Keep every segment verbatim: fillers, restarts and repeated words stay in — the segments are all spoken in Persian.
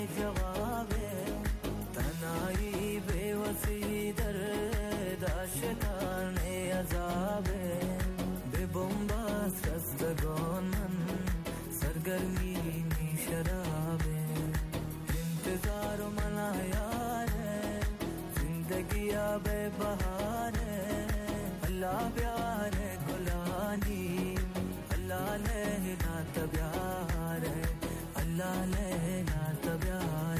जवाबे तनाई बेवसी दर्द आशिकाने अजाबे बेबुम्बास रस्तगोन मन सरगर्मी में शराबे इंतजार मना यार जिंदगी आबे बहार अल्लाह प्यार गुलानी अल्लाह लेना तब्यार अल्लाह लेना तब्यार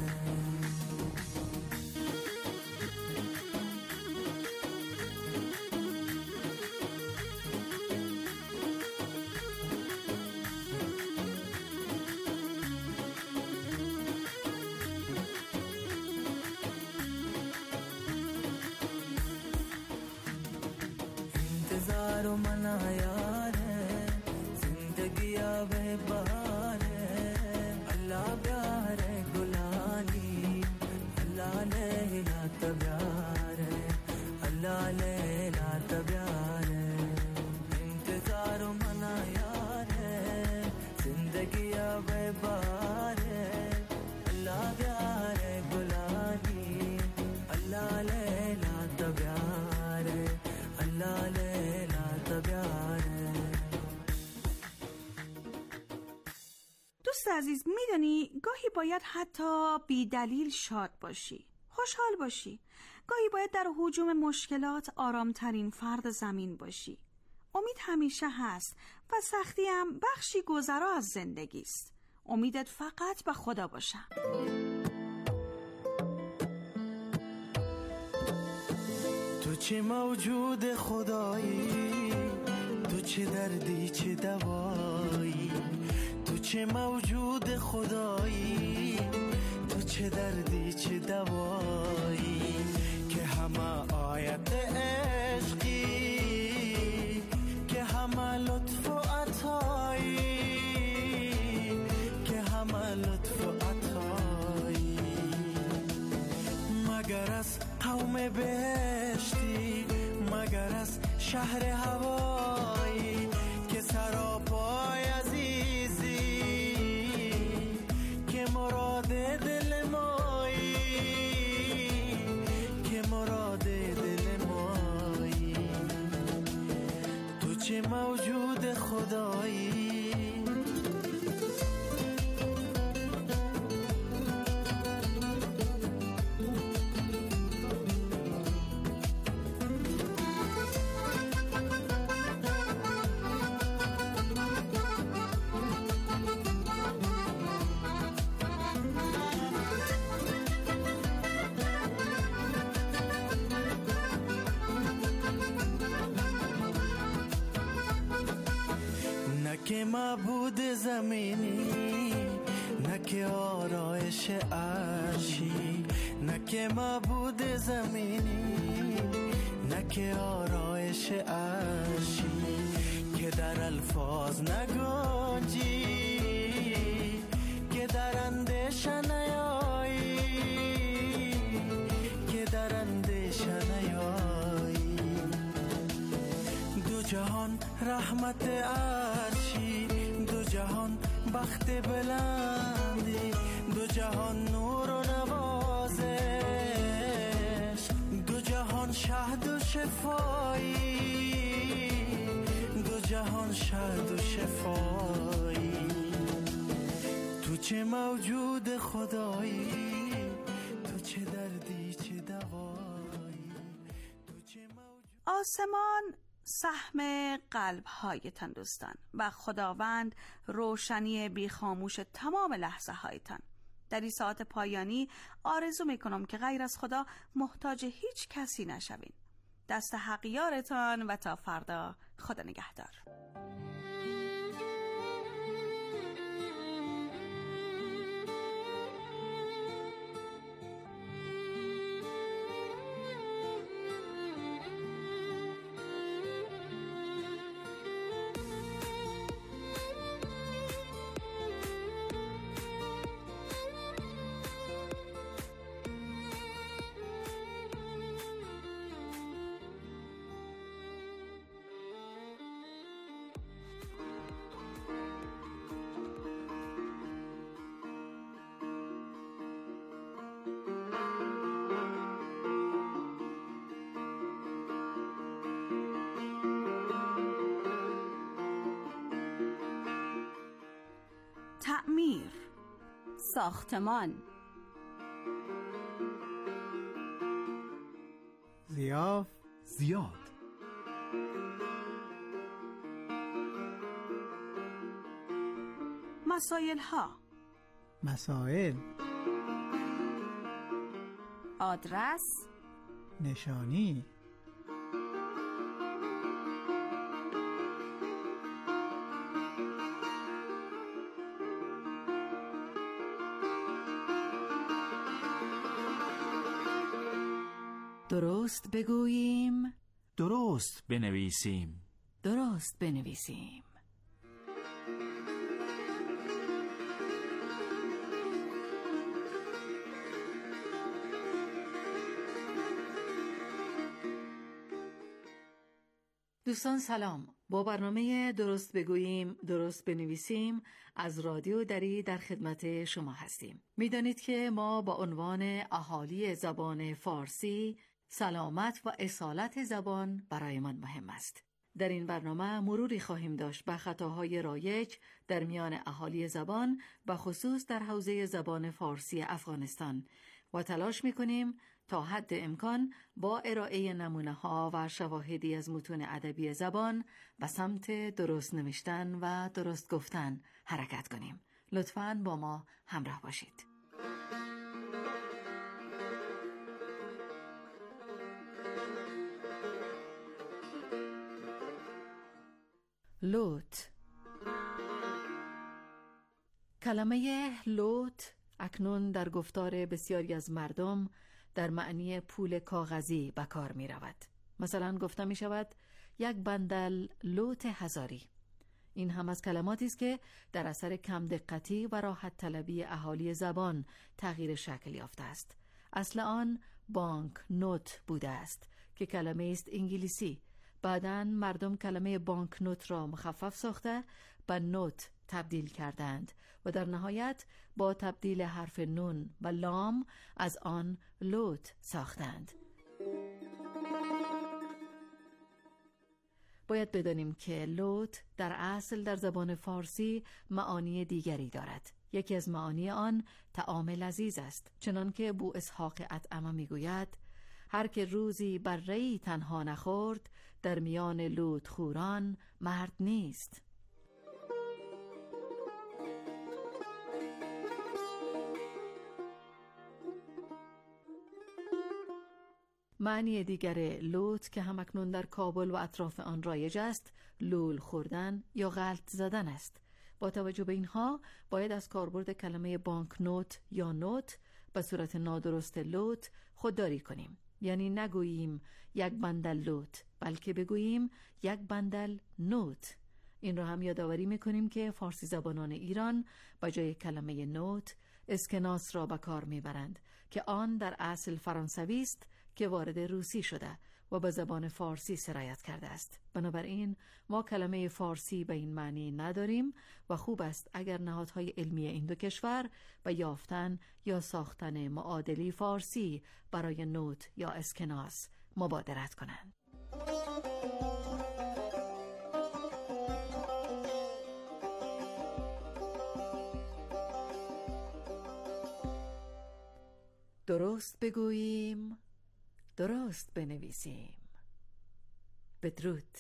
इंतजारो मना यार जिंदगी आवे बहार अल्लाह प्यार गुलानी अल्लाह लेना तब्यार अल्लाह लेना तब्यार इंतजारो मना यार जिंदगी आवे बहार अल्लाह प्यार गुलानी अल्लाह लेना तब्यार अल्लाह लेना तब्यार. دوست عزیز، میدونی گاهی باید حتی بی دلیل شاد باشی، خوشحال باشی. گاهی باید در هجوم مشکلات آرامترین فرد زمین باشی. امید همیشه هست و سختی هم بخشی گذرا از زندگی است. امیدت فقط به خدا باشه. تو چه موجود خدایی، تو چه دردی چه دوایی، تو چه موجود خدایی، تو چه دردی چه دوایی، که همه آیت عشقی، که همه لطف و عطایی، که همه لطف و عطایی، مگر از قوم بهشتی، مگر از شهر هوایی، که سراپای عزیزی، که مراد دل مایی، که مراد دل مایی، تو چه موجود خدایی. که معبود زمینی، نه که آرایش عرشی، نه که معبود زمینی، نه که آرایش عرشی، که در الفاظ نگنجی، که در اندیشه نیایی، که در اندیشه نیایی، دو جهان رحمت عرشی، دو جهان بخت بلندی، دو جهان نور و نوازش، دو جهان شهد و شفایی، دو جهان شهد و شفایی، تو چه موجود خدایی، تو چه دردی چه دوایی، تو چه موجود. آسمان سهم قلب هایتان دوستان و خداوند روشنی بیخاموش تمام لحظه هایتان. در این ساعت پایانی آرزو میکنم که غیر از خدا محتاج هیچ کسی نشوین. دست حق یارتان و تا فردا، خدا نگهدار. تعمیر، ساختمان. ضیاف، زیاد. مسائل ها، مسائل. آدرس، نشانی. درست بگوییم، درست بنویسیم. درست بنویسیم. دوستان سلام. با برنامه درست بگوییم درست بنویسیم از رادیو دری در خدمت شما هستیم. میدانید که ما با عنوان اهالی زبان فارسی سلامت و اصالت زبان برایمان مهم است. در این برنامه مروری خواهیم داشت به خطاهای رایج در میان اهالی زبان و خصوص در حوزه زبان فارسی افغانستان و تلاش می‌کنیم تا حد امکان با ارائه نمونه‌ها و شواهدی از متون ادبی زبان به سمت درست نوشتن و درست گفتن حرکت کنیم. لطفاً با ما همراه باشید. لوت. کلمه لوت اکنون در گفتار بسیاری از مردم در معنی پول کاغذی به کار می رود. مثلا گفته می شود یک بندل لوت هزاری. این هم از کلماتی است که در اثر کم دقتی و راحت طلبی اهالی زبان تغییر شکل یافته است. اصل آن بانک نوت بوده است که کلمه است انگلیسی. بعداً مردم کلمه بانک نوت را مخفف ساخته به نوت تبدیل کردند و در نهایت با تبدیل حرف نون و لام از آن لوت ساختند. باید بدانیم که لوت در اصل در زبان فارسی معانی دیگری دارد. یکی از معانی آن طعام لذیذ است، چنان که بو اسحاق اطعمه میگوید هر که روزی بره‌ای تنها نخورد در میان لوت خوران مرد نیست. معنی دیگر لوت که همکنون در کابل و اطراف آن رایج است، لول خوردن یا غلط زدن است. با توجه به اینها باید از کاربرد کلمه بانک نوت یا نوت به صورت نادرست لوت خودداری کنیم. یعنی نگوییم یک بندل لوت، بلکه بگوییم یک بندل نوت. این را هم یادآوری میکنیم که فارسی زبانان ایران با جای کلمه نوت اسکناس را به کار میبرند که آن در اصل فرانسوی است که وارد روسی شده و به زبان فارسی سرایت کرده است. بنابراین ما کلمه فارسی به این معنی نداریم و خوب است اگر نهادهای علمی این دو کشور به یافتن یا ساختن معادلی فارسی برای نوت یا اسکناس مبادرت کنند. درست بگوییم، درست بنویسیم. بدرود.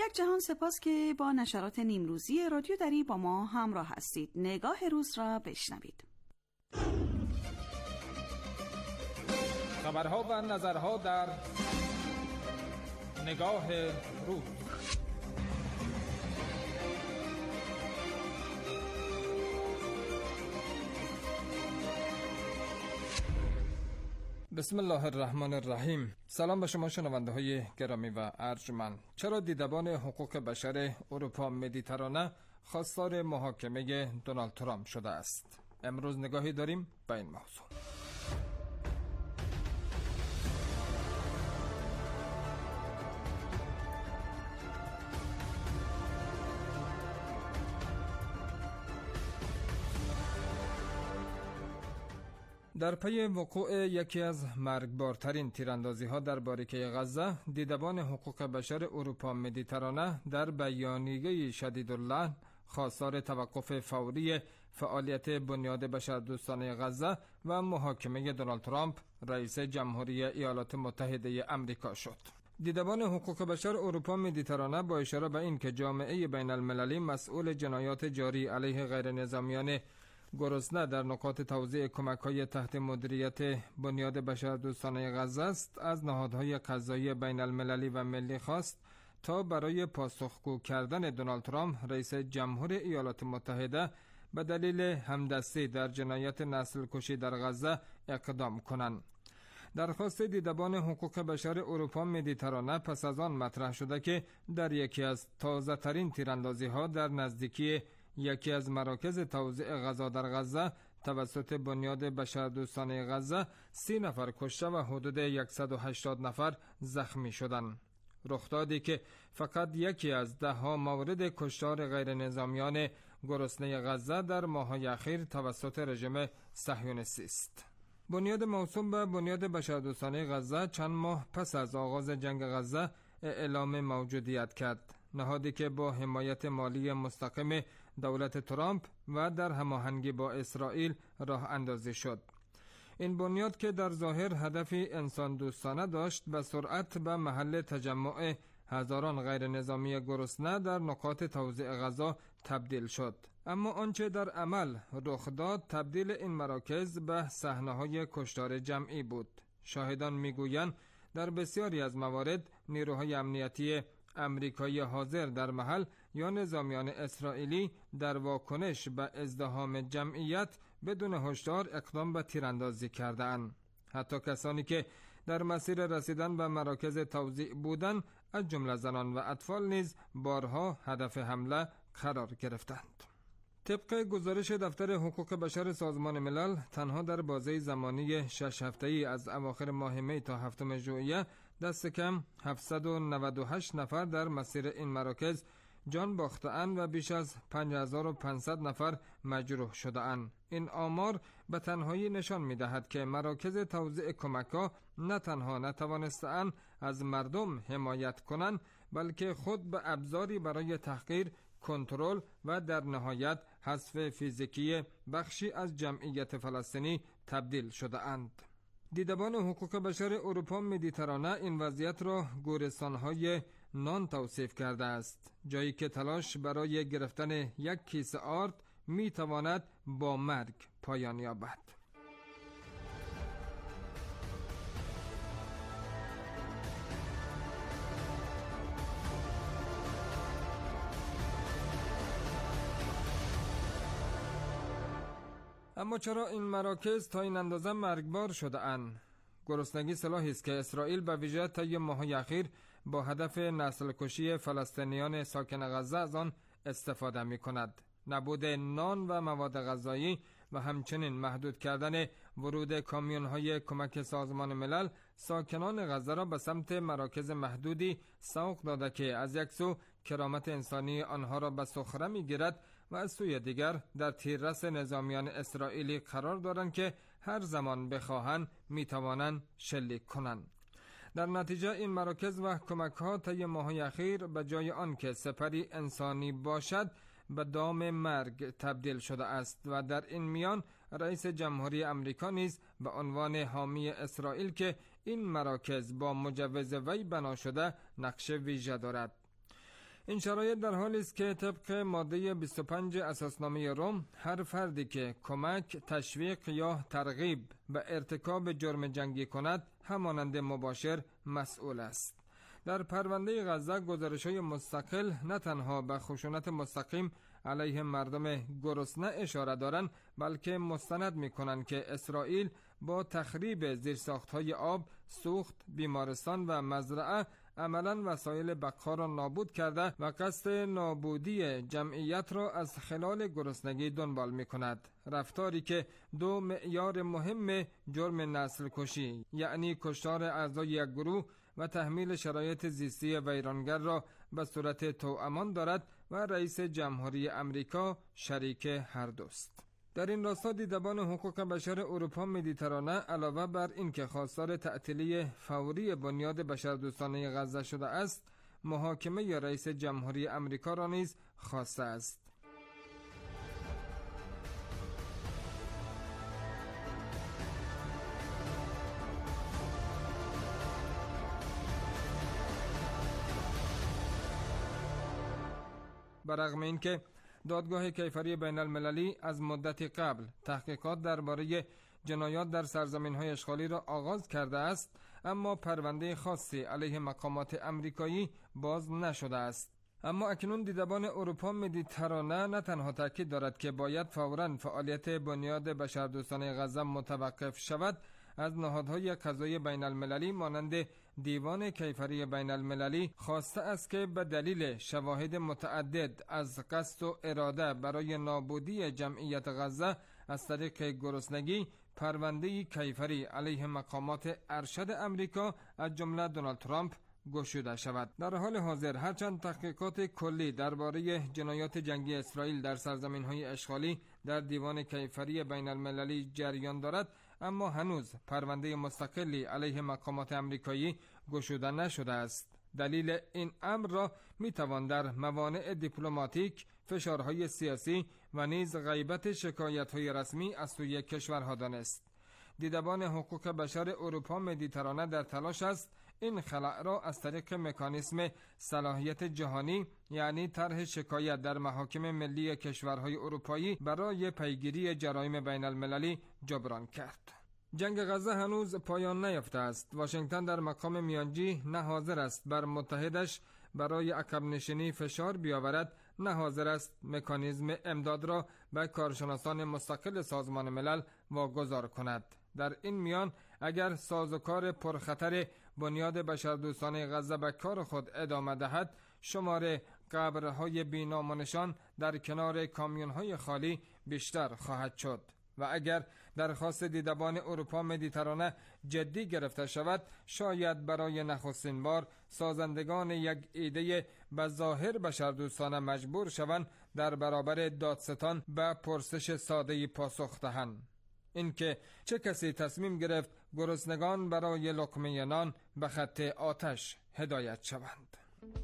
یک جهان سپاس که با نشرات نیمروزی رادیو دری با ما همراه هستید. نگاه روز را بشنوید. خبرها و نظرها در نگاه روز. بسم الله الرحمن الرحیم. سلام به شما شنونده های گرامی و ارجمند. چرا دیدبان حقوق بشر اروپا مدیترانه خواستار محاکمه دونالد ترامپ شده است؟ امروز نگاهی داریم به این موضوع. در پی وقوع یکی از مرگبارترین تیراندازی‌ها در باریکه غزه، دیدبان حقوق بشر اروپا مدیترانه در بیانیه شدیداللحن خواستار توقف فوری فعالیت بنیاد بشردوستانه غزه و محاکمه دونالد ترامپ رئیس جمهوری ایالات متحده آمریکا شد. دیدبان حقوق بشر اروپا مدیترانه با اشاره به این که جامعه بین المللی مسئول جنایات جاری علیه غیر نظامیان گرسنه در نقاط توزیع کمک‌های تحت مدیریت بنیاد بشردوستانه غزه است، از نهادهای قضایی بین المللی و ملی خواست تا برای پاسخگو کردن دونالد ترامپ رئیس جمهور ایالات متحده به دلیل همدستی در جنایت نسل کشی در غزه اقدام کنند. درخواست دیدبان حقوق بشر اروپا مدیترانه پس از آن مطرح شده که در یکی از تازه ترین تیراندازی‌ها در نزدیکی یکی از مراکز توزیع غذا در غزه توسط بنیاد بشردوستانه غزه سی نفر کشته و حدود صد و هشتاد نفر زخمی شدند. رخدادی که فقط یکی از ده ها مورد کشتار غیر نظامیان گرسنه غزه در ماه‌های اخیر توسط رژیم صهیونیستی است. بنیاد موسوم به بنیاد بشردوستانه غزه چند ماه پس از آغاز جنگ غزه اعلام موجودیت کرد. نهادی که با حمایت مالی مستقیم دولت ترامپ و در هماهنگی با اسرائیل راه اندازی شد. این بنیاد که در ظاهر هدفی انسان دوستانه داشت، به سرعت به محل تجمع هزاران غیر نظامی گرسنه در نقاط توزیع غذا تبدیل شد. اما آنچه در عمل رخ داد تبدیل این مراکز به صحنه‌های کشتار جمعی بود. شاهدان میگویند در بسیاری از موارد نیروهای امنیتی امریکایی حاضر در محل یا نظامیان اسرائیلی در واکنش به ازدحام جمعیت بدون هشدار اقدام به تیراندازی کردند. حتی کسانی که در مسیر رسیدن به مراکز توزیع بودند، از جمله زنان و اطفال نیز بارها هدف حمله قرار گرفتند. طبق گزارش دفتر حقوق بشر سازمان ملل، تنها در بازه زمانی شش هفته‌ای از اواخر ماه می تا هفتم ژوئیه دست کم هفتصد و نود و هشت نفر در مسیر این مراکز جان باخته‌اند و بیش از پنج هزار و پانصد نفر مجروح شده‌اند. این آمار به تنهایی نشان می‌دهد که مراکز توزیع کمک‌ها نه تنها نتوانسته‌اند از مردم حمایت کنند، بلکه خود به ابزاری برای تحقیر، کنترل و در نهایت حذف فیزیکی بخشی از جمعیت فلسطینی تبدیل شده‌اند. دیدبان حقوق بشر اروپا مدیترانه این وضعیت را گورستان‌های نان توصیف کرده است، جایی که تلاش برای گرفتن یک کیسه آرد می‌تواند با مرگ پایان یابد. اما چرا این مراکز تا این اندازه مرگبار شده اند؟ گرسنگی سلاحی است که اسرائیل به ویژه طی ماه‌های اخیر با هدف نسل کشی فلسطینیان ساکن غزه از آن استفاده می کند. نبود نان و مواد غذایی و همچنین محدود کردن ورود کامیون‌های کمک سازمان ملل ساکنان غزه را به سمت مراکز محدودی سوق داده که از یک سو کرامت انسانی آنها را به سخره می‌گیرد و از سوی دیگر در تیررس نظامیان اسرائیلی قرار دارند که هر زمان بخواهند می‌توانند شلیک کنند. در نتیجه این مراکز و کمک‌ها طی ماه‌های اخیر به جای آن که سپری انسانی باشد به دام مرگ تبدیل شده است و در این میان رئیس جمهوری آمریکا نیز به عنوان حامی اسرائیل که این مراکز با مجوز وی بنا شده نقش ویژه دارد. این شرایط در حالی است که طبق ماده بیست و پنج اساسنامه روم هر فردی که کمک، تشویق یا ترغیب به ارتکاب جرم جنگی کند همانند مباشر مسئول است. در پرونده غزه گزارش‌های مستقل نه تنها به خشونت مستقیم علیه مردم گرسنه اشاره دارند، بلکه مستند می‌کنند که اسرائیل با تخریب زیرساخت‌های آب، سوخت، بیمارستان و مزرعه عملاً وسایل بقا را نابود کرده و قصد نابودی جمعیت را از خلال گرسنگی دنبال می‌کند. رفتاری که دو معیار مهم جرم نسل کشی، یعنی کشتار اعضای یک گروه و تحمیل شرایط زیستی ویرانگر را به صورت توامان دارد و رئیس جمهوری امریکا شریک هر دوست. در این راستا دیدبان حقوق بشر اروپا مدیترانه علاوه بر این که خواستار تعطیلی فوری بنیاد بشردوستانه غزه شده است، محاکمه یا رئیس جمهوری امریکا را نیز خواسته است. برغم اینکه دادگاه کیفری بین المللی از مدتی قبل تحقیقات درباره جنایات در سرزمین‌های اشغالی را آغاز کرده است، اما پرونده خاصی علیه مقامات امریکایی باز نشده است. اما اکنون دیدبان اروپا مدیترانه نه تنها تاکید دارد که باید فوراً فعالیت بنیاد بشردوستانه غزه متوقف شود، از نهادهای قضایی بین المللی مانند دیوان کیفری بین المللی خواسته است که به دلیل شواهد متعدد از قصد و اراده برای نابودی جمعیت غزه از طریق گرسنگی پرونده کیفری علیه مقامات ارشد امریکا از جمله دونالد ترامپ گشوده شود. در حال حاضر هرچند تحقیقات کلی درباره جنایات جنگی اسرائیل در سرزمین‌های اشغالی در دیوان کیفری بین المللی جریان دارد، اما هنوز پرونده مستقلی علیه مقامات امریکایی گشوده نشده است. دلیل این امر را میتوان در موانع دیپلماتیک، فشارهای سیاسی و نیز غیبت شکایت‌های رسمی از سوی کشورها دانست. دیدبان حقوق بشر اروپا مدیترانه در تلاش است این خلأ را از طریق مکانیسم صلاحیت جهانی، یعنی طرح شکایت در محاکم ملی کشورهای اروپایی برای پیگیری جرایم بین المللی جبران کرد. جنگ غزه هنوز پایان نیافته است. واشنگتن در مقام میانجی نه حاضر است بر متحدش برای عقب نشینی فشار بیاورد، نه حاضر است مکانیزم امداد را به کارشناسان مستقل سازمان ملل واگذار کند. در این میان اگر سازوکار پرخطر بنیاد بشردوستانه غزه به کار خود ادامه دهد، شمار قبرهای بی‌نام و نشان در کنار کامیون‌های خالی بیشتر خواهد شد و اگر درخواست دیدبان اروپا مدیترانه جدی گرفته شود، شاید برای نخستین بار سازندگان یک ایده به ظاهر بشردوستانه مجبور شوند در برابر دادستان به پرسش ساده‌ای پاسخ دهند: اینکه چه کسی تصمیم گرفت گرسنگان برای لقمه نان به خط آتش هدایت شوند.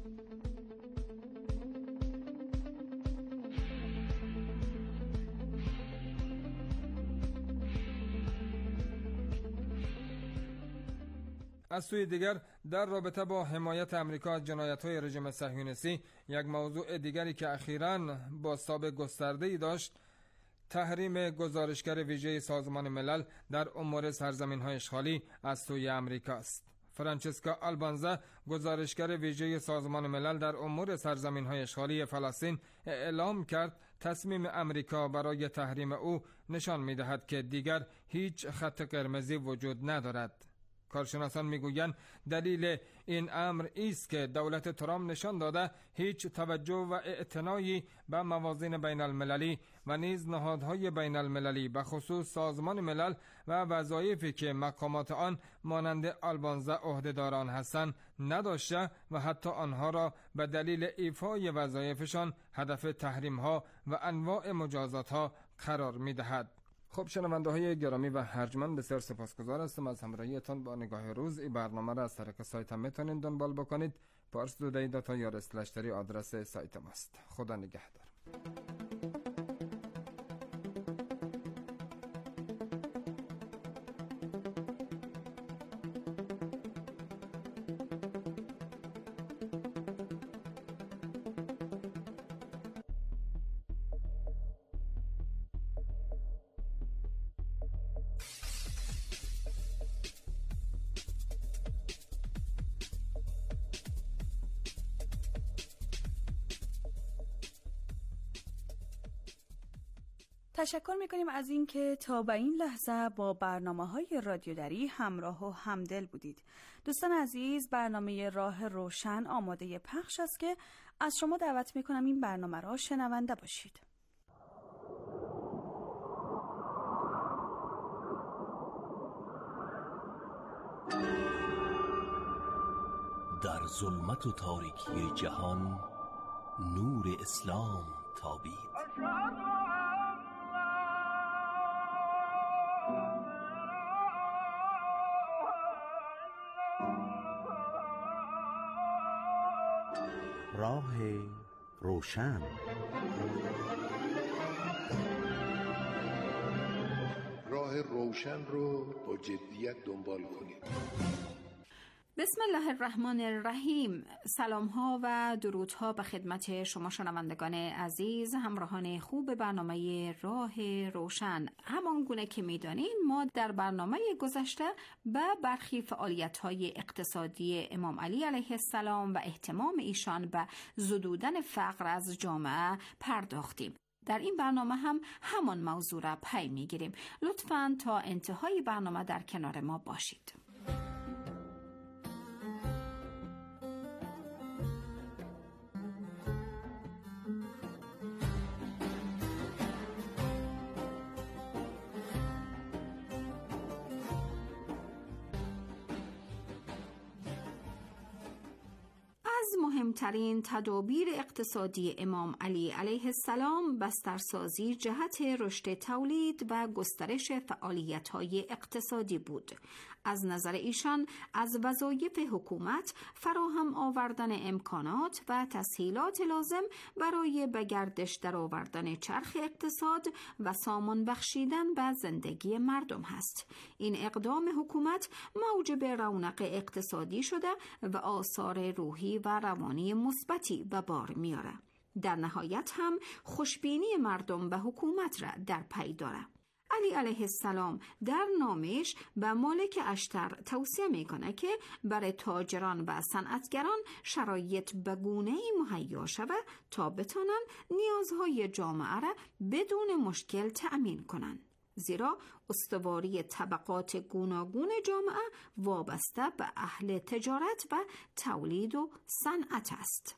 از سوی دیگر در رابطه با حمایت امریکا از جنایت‌های رژیم صهیونیستی، یک موضوع دیگری که اخیراً با سابقه گسترده‌ای داشت، تحریم گزارشگر ویژه سازمان ملل در امور سرزمین‌های اشغالی از سوی امریکا است. فرانچسکا آلبانزا، گزارشگر ویژه سازمان ملل در امور سرزمین‌های اشغالی فلسطین، اعلام کرد تصمیم امریکا برای تحریم او نشان می‌دهد که دیگر هیچ خط قرمزی وجود ندارد. کارشناسان میگویند دلیل این امر است که دولت ترامپ نشان داده هیچ توجه و اعتنایی به موازین بین المللی و نیز نهادهای بین المللی به خصوص سازمان ملل و وظایفی که مقامات آن مانند آلبانزا عهدهداران هستند نداشته و حتی آنها را به دلیل ایفای وظایفشان هدف تحریم‌ها و انواع مجازات‌ها قرار می‌دهد. خب شنونده های گرامی و ارجمند، بسیار سپاسگزار هستم از همراهیتان با نگاه روز. این برنامه را از طریق سایت هم میتونید دنبال بکنید. پارس دودای دات یا رسلشتری آدرس سایت ماست. خدا نگهدار. تشکر میکنیم از اینکه تا به این لحظه با برنامه‌های رادیودری همراه و همدل بودید. دوستان عزیز، برنامه راه روشن آماده پخش است که از شما دعوت میکنم این برنامه را شنونده باشید. در ظلمت و تاریکی جهان نور اسلام تابید. راه روشن. راه روشن رو با جدیت دنبال کنید. بسم الله الرحمن الرحیم. سلام ها و درود ها به خدمت شما شنوندگان عزیز، همراهان خوب برنامه راه روشن. همان گونه که میدانین ما در برنامه گذشته به برخی فعالیت های اقتصادی امام علی علیه السلام و اهتمام ایشان به زدودن فقر از جامعه پرداختیم. در این برنامه هم همان موضوع را پی میگیریم. لطفاً تا انتهای برنامه در کنار ما باشید. از مهمترین تدابیر اقتصادی امام علی علیه السلام بسترسازی جهت رشد تولید و گسترش فعالیت‌های اقتصادی بود. از نظر ایشان از وظایف حکومت فراهم آوردن امکانات و تسهیلات لازم برای به گردش درآوردن چرخ اقتصاد و سامان بخشیدن به زندگی مردم هست. این اقدام حکومت موجب رونق اقتصادی شده و آثار روحی و روانی مثبتی به بار میاره. در نهایت هم خوشبینی مردم به حکومت را در پی داره. علی علیه السلام در نامش به مالک اشتر توصیه میکنه که برای تاجران و صنعتگران شرایط به گونه‌ای مهیا شود تا بتونن نیازهای جامعه را بدون مشکل تأمین کنند. زیرا استواری طبقات گوناگون جامعه وابسته به اهل تجارت و تولید و صنعت است.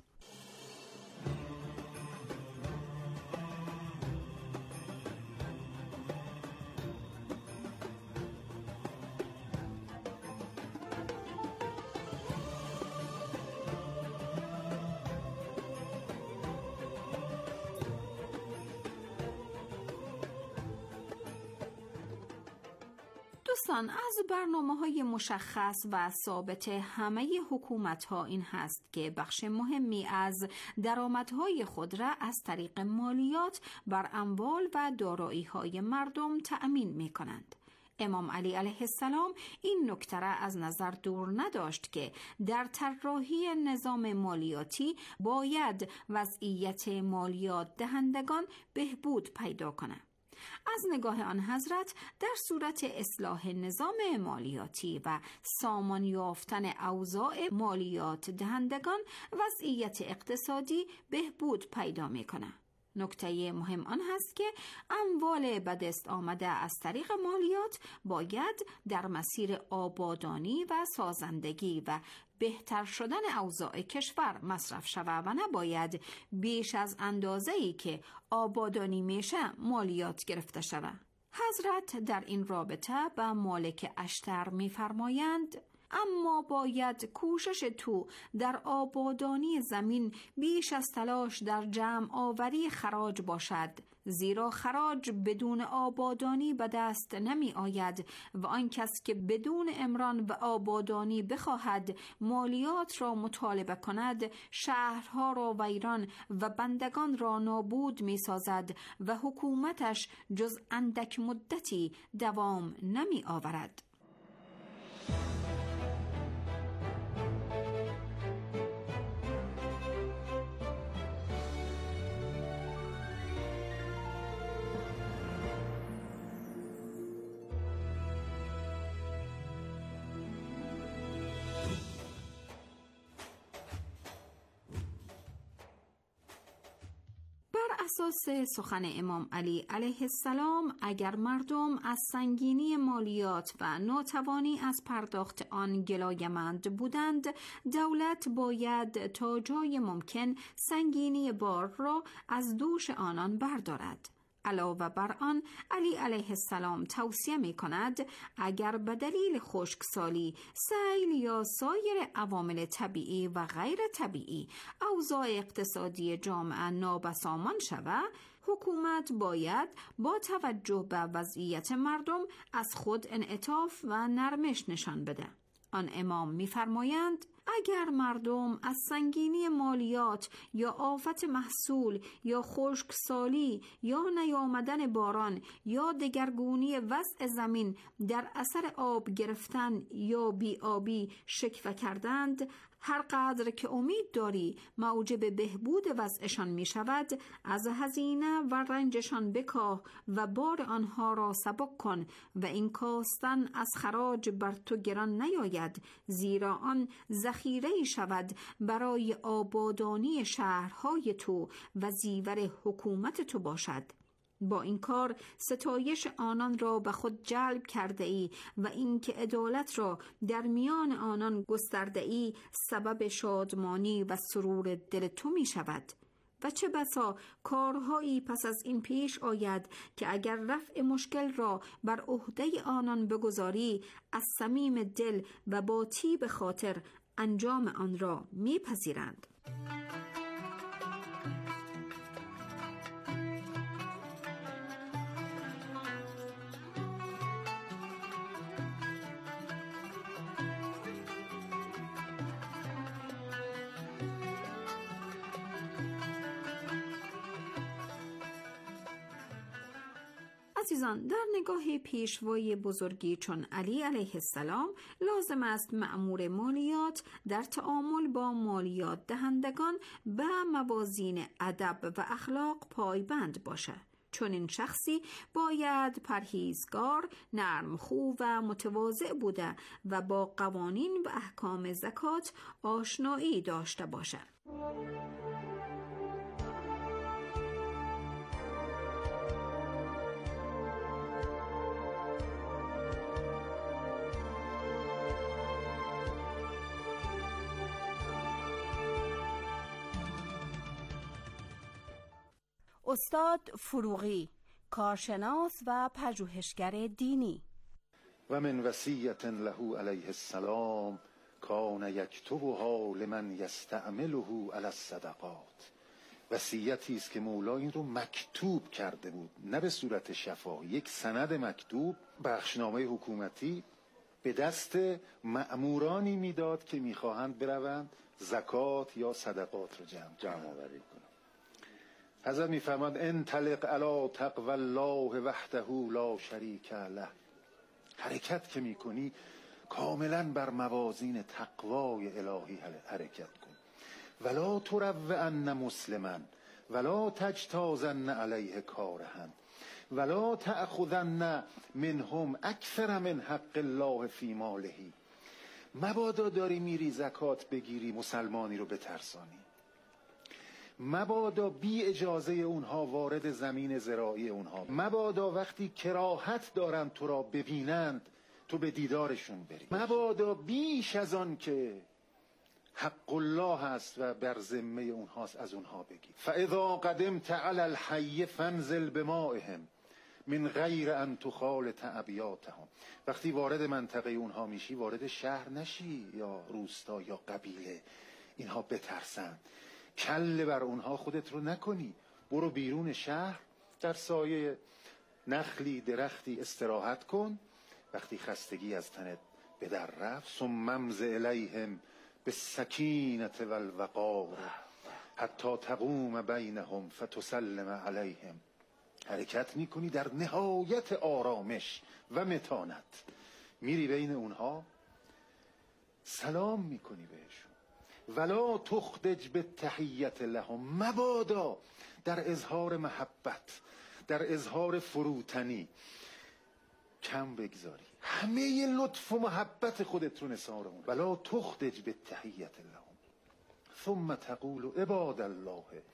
دوستان، از برنامه‌های مشخص و ثابت همه حکومت‌ها این هست که بخش مهمی از درآمدهای خود را از طریق مالیات بر اموال و دارایی‌های مردم تأمین می‌کنند. امام علی علیه السلام این نکته را از نظر دور نداشت که در طراحی نظام مالیاتی باید وضعیت مالیات دهندگان بهبود پیدا کند. از نگاه آن حضرت در صورت اصلاح نظام مالیاتی و سامان یافتن اوضاع مالیات دهندگان وضعیت اقتصادی بهبود پیدا می‌کند. نکته مهم آن هست که اموال به دست آمده از طریق مالیات باید در مسیر آبادانی و سازندگی و بهتر شدن اوضاع کشور مصرف شود و نباید بیش از اندازه‌ای که آبادانی میشه مالیات گرفته شود. حضرت در این رابطه به مالک اشتر می‌فرمایند اما باید کوشش تو در آبادانی زمین بیش از تلاش در جمع آوری خراج باشد، زیرا خراج بدون آبادانی به دست نمی آید و آن کس که بدون امران و آبادانی بخواهد مالیات را مطالبه کند شهرها را ویران و بندگان را نابود می سازد و حکومتش جز اندک مدتی دوام نمی آورد. اساس سخن امام علی علیه السلام اگر مردم از سنگینی مالیات و ناتوانی از پرداخت آن گلایه‌مند بودند، دولت باید تا جای ممکن سنگینی بار را از دوش آنان بردارد. علاوه بر آن، علی علیه السلام توصیه می کند اگر به دلیل خشکسالی، سیل یا سایر عوامل طبیعی و غیر طبیعی اوضاع اقتصادی جامعه نابسامان شود، حکومت باید با توجه به وضعیت مردم از خود انعطاف و نرمش نشان بده. آن امام می‌فرمایند اگر مردم از سنگینی مالیات یا آفت محصول یا خشکسالی یا نیامدن باران یا دگرگونی وضع زمین در اثر آب گرفتن یا بی‌آبی شکوه کردند، هر قدر که امید داری موجب بهبود وضعشان می شود، از هزینه و رنجشان بکاه و بار آنها را سبک کن و این کاستن از خراج بر تو گران نیاید، زیرا آن ذخیره‌ای شود برای آبادانی شهرهای تو و زیور حکومت تو باشد. با این کار ستایش آنان را به خود جلب کرده ای و اینکه عدالت را در میان آنان گسترده ای سبب شادمانی و سرور دل تو می شود. و چه بسا کارهایی پس از این پیش آید که اگر رفع مشکل را بر عهده آنان بگذاری، از صمیم دل و با طیب خاطر انجام آن را می پذیرند. عزیزان، در نگاه پیشوای بزرگی چون علی علیه السلام لازم است مأمور مالیات در تعامل با مالیات دهندگان به موازین ادب و اخلاق پایبند باشد. چون این شخصی باید پرهیزگار، نرمخو و متواضع بوده و با قوانین و احکام زکات آشنایی داشته باشد. استاد فروغی، کارشناس و پژوهشگر دینی. و من وصیة له علیه السلام کان یکتبها لمن یستعمله علی الصدقات. وصیتی است که مولا این رو مکتوب کرده بود، نه به صورت شفاهی، یک سند مکتوب، بخشنامه حکومتی به دست مأمورانی میداد که میخواهند بروند زکات یا صدقات رو جمع جمع آوری کنند. حضرت میفرماد انطلق علی تقوی الله وحده لا شریک له. حرکت که میکنی کاملا بر موازین تقوای الهی حرکت کن. ولا تروعن مسلما ولا تجتازن علیه کارها ولا تأخذن منهم اکثر من حق الله فی ماله. مبادا داری میری زکات بگیری مسلمانی رو بترسانی، مبادا بی اجازه اونها وارد زمین زراعی اونها، مبادا وقتی کراهت دارن تو را ببینند تو به دیدارشون بری، مبادا بیش از آن که حق الله هست و بر ذمه اونهاست از اونها بگی. فاذا قدمت علی الحی فانزل بمائهم من غیر ان تخالط ابیاتهم. وقتی وارد منطقه اونها میشی وارد شهر نشی یا روستا یا قبیله اینها بترسن، کله بر اونها خودت رو نکنی، برو بیرون شهر در سایه نخلی درختی استراحت کن. وقتی خستگی از تنت به در رفت ثم امض الیهم بالسکینة والوقار حتی تقوم بینهم فتسلم علیهم. حرکت میکنی در نهایت آرامش و متانت، میری بین اونها سلام میکنی بهشون. ولا تخدج بالتحیة لهم. مبادا در اظهار محبت، در اظهار فروتنی کم بگذاری، همه لطف و محبت خودت رو نثار اون. ولا تخدج بالتحیة لهم ثم تقول عباد الله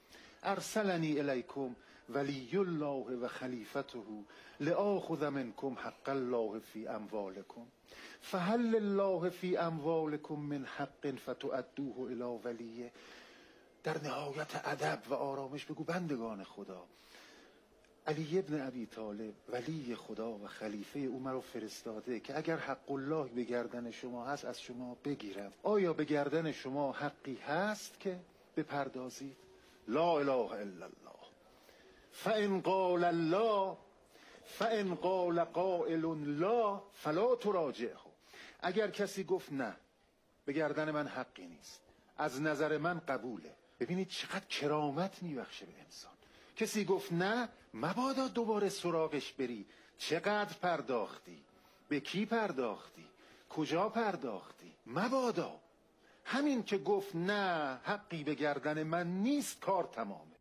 ارسلنی الیکم ولی الله و خلیفته لآخذ منکم حق الله فی اموالکم فهل الله فی اموالکم من حق فتؤدوه الی ولیه. در نهایت ادب و آرامش بگو بندگان خدا، علی ابن ابی طالب ولی خدا و خلیفه او مرا فرستاده که اگر حق الله به گردن شما هست از شما بگیرم. آیا به گردن شما حقی هست که بپردازید؟ لا اله الا الله. فان قال الله فان قال قائل لا فلا تراجعه. اگر کسی گفت نه به گردن من حقی نیست، از نظر من قبوله. ببینید چقدر کرامت میبخشه به انسان. کسی گفت نه، مبادا دوباره سراغش بری. چقدر پرداختی؟ به کی پرداختی؟ کجا پرداختی؟ مبادا. همین که گفت نه حقی به گردن من نیست، کار تمامه.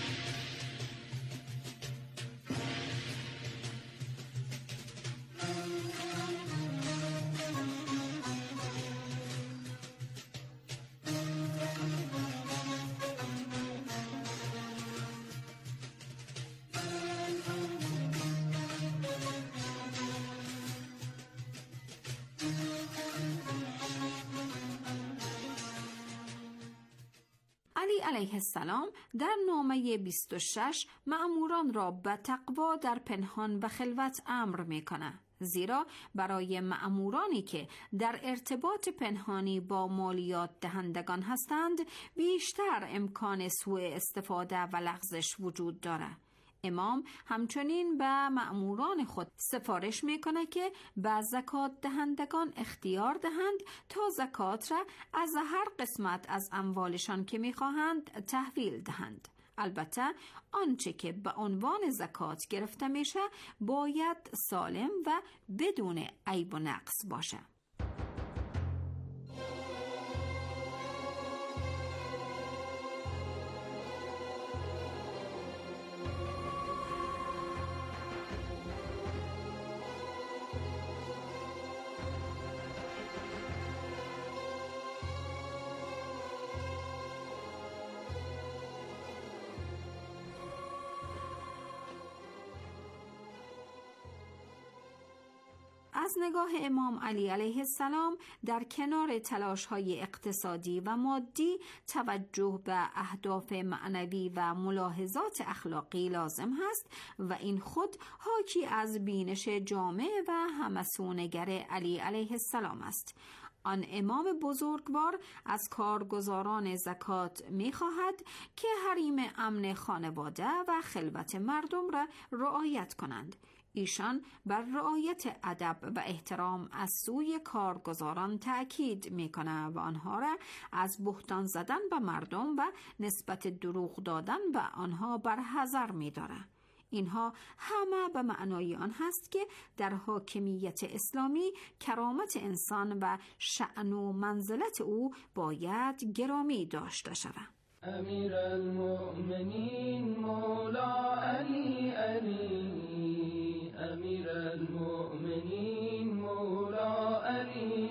علی علیه السلام در نامه بیست و شش مأموران را به تقوا در پنهان و خلوت امر میکنه، زیرا برای مأمورانی که در ارتباط پنهانی با مالیات دهندگان هستند بیشتر امکان سوء استفاده و لغزش وجود داره. امام همچنین به مأموران خود سفارش میکنه که به زکات دهندگان اختیار دهند تا زکات را از هر قسمت از اموالشان که میخواهند تحویل دهند. البته آنچه که به عنوان زکات گرفته میشه باید سالم و بدون عیب و نقص باشه. از نگاه امام علی علیه السلام در کنار تلاش‌های اقتصادی و مادی توجه به اهداف معنوی و ملاحظات اخلاقی لازم هست و این خود حاکی از بینش جامع و همسونگر علی علیه السلام است. آن امام بزرگوار از کارگزاران زکات می خواهد که حریم امن خانواده و خلوت مردم را رعایت کنند. ایشان بر رعایت ادب و احترام از سوی کارگزاران تأکید میکنه و آنها را از بهتان زدن به مردم و نسبت دروغ دادن به آنها بر حذر میداره. اینها همه به معنای آن هست که در حاکمیت اسلامی کرامت انسان و شأن و منزلت او باید گرامی داشته شود. امیر المؤمنین مولا علی علی امیر المؤمنین مولا علی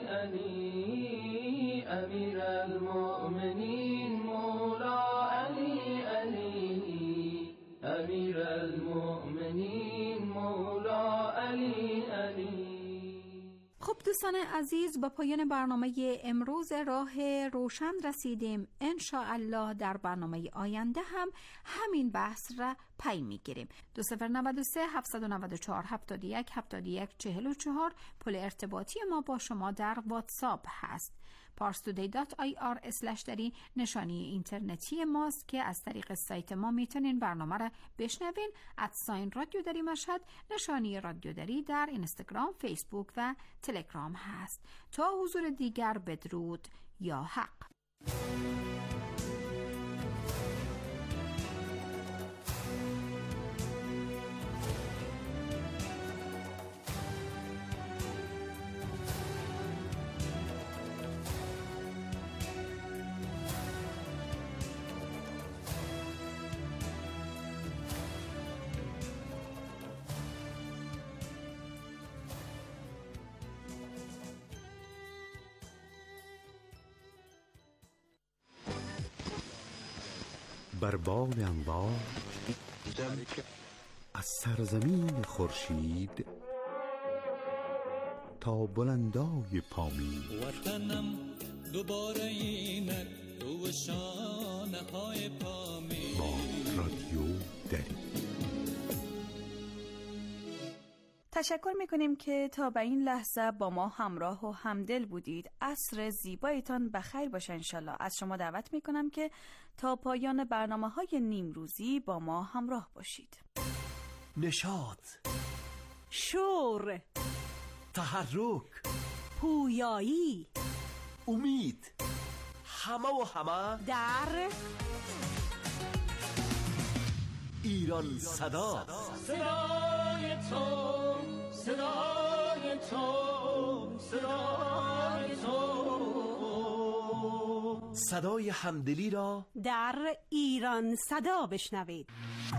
علی امیر المؤمنین مولا علی علی امیر المؤمنین مولا علی علی. خب دوستان عزیز، به پایان برنامه امروز راه روشن رسیدیم. ان شاء الله در برنامه آینده هم همین بحث را پی میگیریم. دو صفر نود و سه هفت نود و چهار هفتاد و یک هفتاد و یک چهل و چهار پل ارتباطی ما با شما در واتساپ هست. پارس تودی دات آی آر اسلش در این نشانی اینترنتی ماست که از طریق سایت ما میتونین برنامه را بشنوین. ادساین رادیو دری مشهد نشانی رادیو دری در اینستاگرام، فیسبوک و تلگرام هست. تا حضور دیگر، بدرود یا حق. بر بال انوار از سرزمین خورشید تا بلندای پامین وطنم دوباره اینک رو شانه های پامین با رادیو دری. تشکر میکنیم که تا به این لحظه با ما همراه و همدل بودید. عصر زیبایتان بخیر باشه انشالله. از شما دعوت میکنم که تا پایان برنامه های نیمروزی با ما همراه باشید. نشاط، شور، تحرک، پویایی، امید، همه و همه در ایران صدا. صدای تو، صدای تو، صدای تو، صدای همدلی را در ایران صدا بشنوید.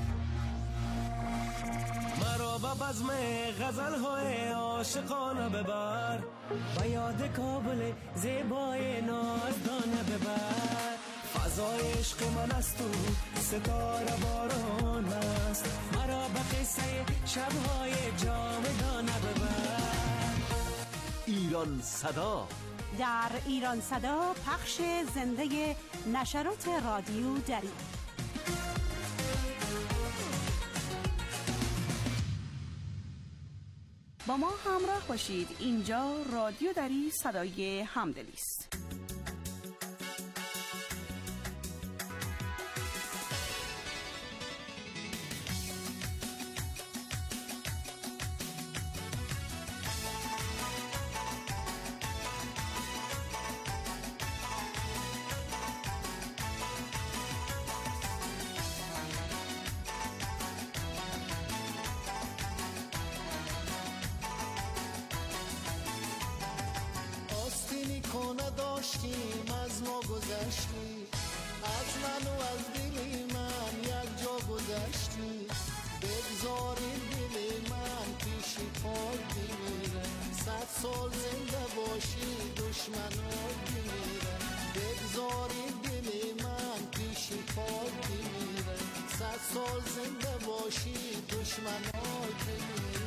مرا به بزم غزل‌های عاشقانه ببر، به یاد کابل زیبای نازدانه ببر. فضای عشق من است و ستاره باران است، مرا به قصه شب‌های جاودانه ببر. ایران صدا در ایران صدا، پخش زنده نشرات رادیو دری. با ما همراه باشید. اینجا رادیو دری، صدای همدلی است. کنه داشتیم از ما گذشتی، از من و از دلی من یک جا گذشتی. بگذاریم دلی من پیشی پاک بمیره، صد سال زنده باشی دشمنات بمیره. بگذاریم دلی من پیشی پاک بمیره، صد سال زنده باشی دشمنات بمیره.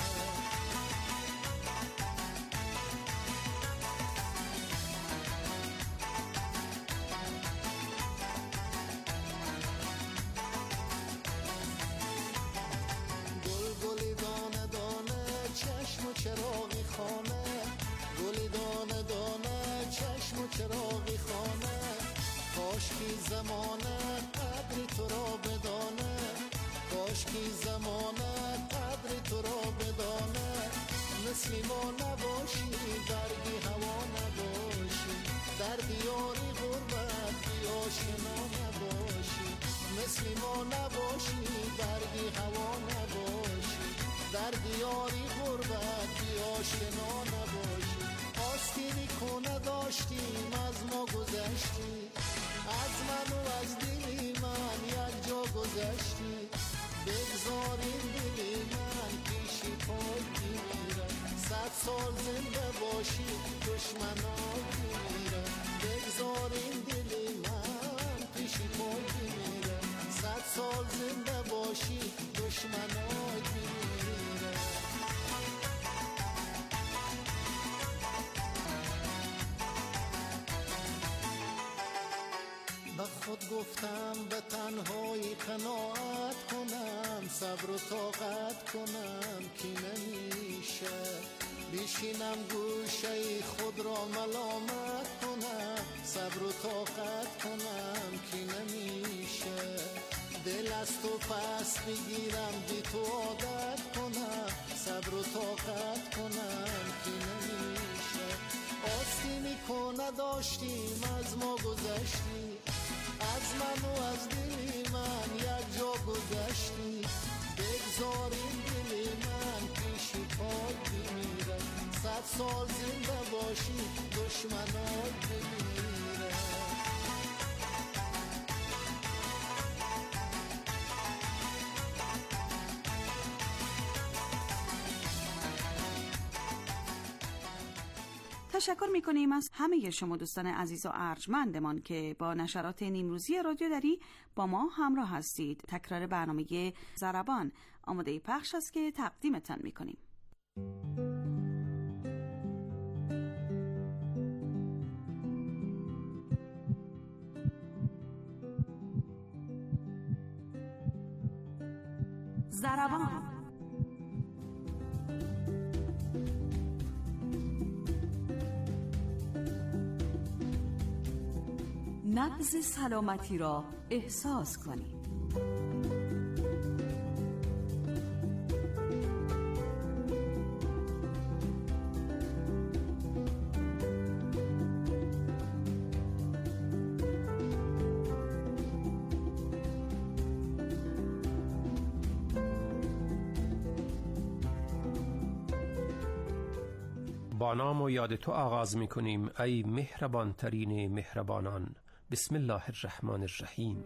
چراغی خانه، گلی دانه دانه، چشم و چراغی خانه. کاش کی زمانه قدری تو را بدانه، کاش کی زمانه قدری تو را بدانه. مثل ما نباشی برگی هوا نباشی، در دیاری غربت بی آشنا نباشی. مثل ما نباشی برگی هوا نباشی، در دیاری غربت بی آشنا نباشی. آستینی کنه داشتیم از ما گذشتی، از من و از دلی من یک جا گذشتی. بگذاریم دلی من پیشی پاک بمیره، صد سال زنده باشی دشمنات بمیره. بگذاریم دلی من پیشی پاک بمیره، صد سال زنده باشی دشمنات بمیره. به خود گفتم به تنهایی قناعت کنم، صبر و طاقت کنم که نمیشه. بیشینم گوشه خود را ملامت کنم، صبر و طاقت کنم که نمیشه. دل از تو پس بگیرم بی تو عادت کنم، صبر و طاقت کنم که نمیشه. آستینی کنه داشتیم از ما گذشتی، از من و از دلی من یک جا گذشتی. بگذاریم دلی من پیشی پاک بمیره، صد سال زنده باشی دشمنات بمیره. تشکر میکنیم از همه شما دوستان عزیز و ارجمندمان که با نشرات نیمروزی رادیو دری با ما همراه هستید. تکرار برنامه ضربان آماده پخش است که تقدیمتان میکنیم. ضربان. نبض سلامتی را احساس کنید. با نام و یاد تو آغاز می کنیم ای مهربان ترین مهربانان. بسم الله الرحمن الرحیم.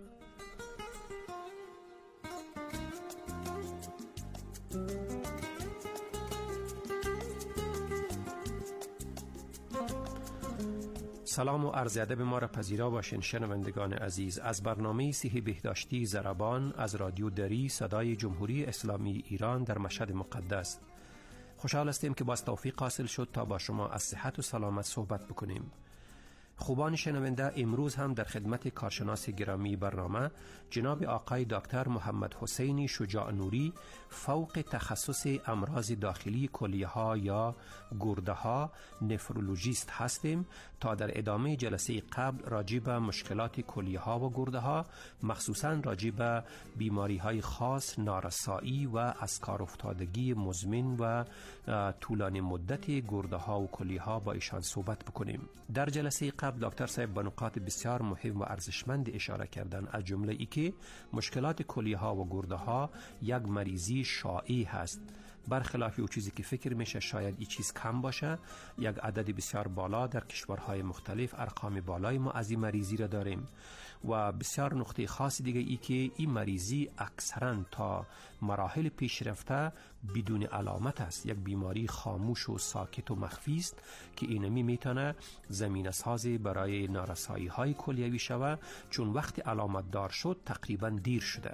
سلام و عرض ادب ما را پذیرا باشین شنوندگان عزیز. از برنامه صحی بهداشتی ضربان از رادیو دری صدای جمهوری اسلامی ایران در مشهد مقدس خوشحال هستیم که باز توفیق حاصل شد تا با شما از صحت و سلامت صحبت بکنیم. خوبان شنونده، امروز هم در خدمت کارشناس گرامی برنامه جناب آقای دکتر محمد حسینی شجاع نوری، فوق تخصص امراض داخلی کلیه ها یا گرده ها نفرولوژیست هستیم تا در ادامه جلسه قبل راجع به مشکلات کلیه ها و گرده ها، مخصوصا راجع به بیماری های خاص، نارسایی و از کار افتادگی مزمن و طولانی مدت گرده ها و کلیه ها با ایشان صحبت بکنیم. در جلسه قبل دکتر صاحب به نکات بسیار مهم و ارزشمند اشاره کردن، از جمله ای که مشکلات کلیه ها و گرده ها یک مریضی شایع هست. برخلاف او چیزی که فکر میشه شاید این چیز کم باشه، یک عدد بسیار بالا در کشورهای مختلف ارقام بالای ما از این مریضی را داریم و بسیار نقطه خاص دیگه ای که این مریضی اکثرا تا مراحل پیشرفته بدون علامت است، یک بیماری خاموش و ساکت و مخفی است که اینمی میتونه زمینه سازی برای نارسایی های کلیوی شود، چون وقتی علامت دار شد تقریبا دیر شده.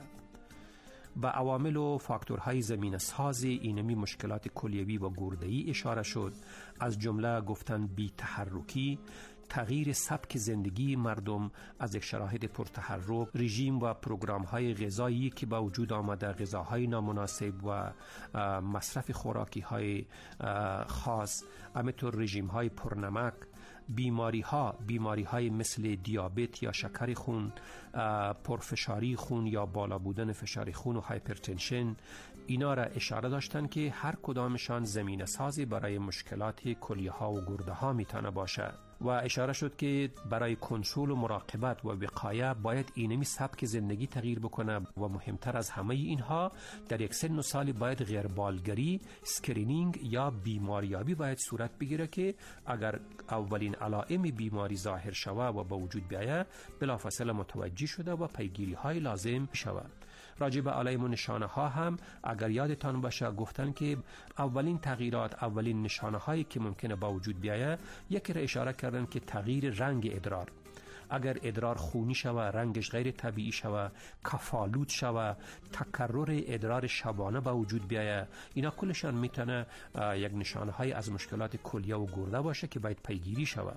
با عوامل و فاکتورهای زمینه سازی اینمی مشکلات کلیوی و گرده‌ای اشاره شد، از جمله گفتن بی تحرکی، تغییر سبک زندگی مردم از یک شرایط پرتحرک، رژیم و پروگرام‌های غذایی که با وجود آمده، غذاهای نامناسب و مصرف خوراکی‌های خاص، همینطور رژیم‌های پرنمک، بیماری ها بیماری های مثل دیابت یا شکر خون، پرفشاری خون یا بالا بودن فشار خون و هایپرتنشن، اینا را اشاره داشتن که هر کدامشان زمینه سازی برای مشکلات کلیه ها و گرده ها میتونه باشه و اشاره شد که برای کنترل و مراقبت و وقایه باید اینمی سبک زندگی تغییر بکنه و مهمتر از همه اینها در یک سن و سالی باید غیربالگری، اسکرینینگ یا بیماریابی باید صورت بگیره که اگر اولین علائم بیماری ظاهر شوه و با وجود بیاید بلافاصله متوجه شده و پیگیری های لازم شود. راجع به علائم و نشانه ها هم اگر یادتان باشه گفتن که اولین تغییرات، اولین نشانه هایی که ممکنه با وجود بیاید، یکی را اشاره کردن که تغییر رنگ ادرار. اگر ادرار خونی شوه، رنگش غیر طبیعی شوه، کفالود شوه، تکرر ادرار شبانه با وجود بیاید، اینا کلشان میتونه یک نشانه های از مشکلات کلیه و گرده باشه که باید پیگیری شوه.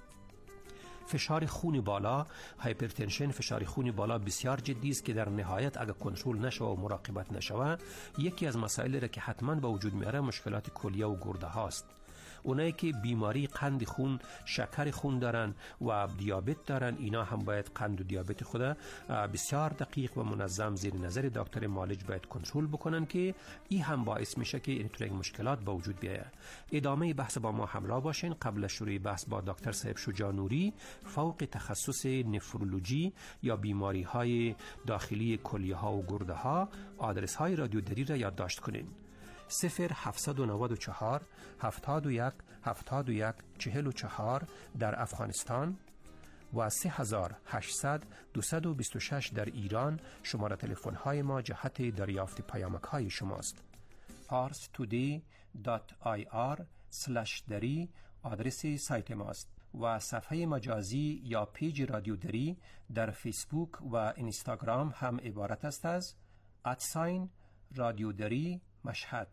فشار خون بالا، هایپرتنشن، فشار خون بالا بسیار جدی است که در نهایت اگر کنترل نشوه و مراقبت نشوه یکی از مسائلی را که حتما با وجود میاره مشکلات کلیه و گرده هاست. اونایی که بیماری قند خون، شکر خون دارن و دیابت دارن، اینا هم باید قند و دیابت خود بسیار دقیق و منظم زیر نظر دکتر معالج باید کنترل بکنن که این هم باعث میشه که این طور مشکلات با وجود بیاید. ادامه بحث با ما همراه باشین. قبل از شروع بحث با دکتر صاحب شجاع نوری، فوق تخصص نفرولوژی یا بیماری های داخلی کلیه ها و گرده ها، آدرس های رادیو دری را یادداشت کنین: صفر هفتصد و نود و چهار هفتاد و یک هفتاد و یک چهل و چهار در افغانستان و سه هزار و هشتصد دویست و بیست و شش در ایران. شماره تلفن های ما جهت دریافت پیامک های شماست. پارس تودی دات آی آر سلش دری آدرس سایت ماست و صفحه مجازی یا پیج رادیو دری در فیسبوک و اینستاگرام هم عبارت است از ادساین رادیو دری مشهد.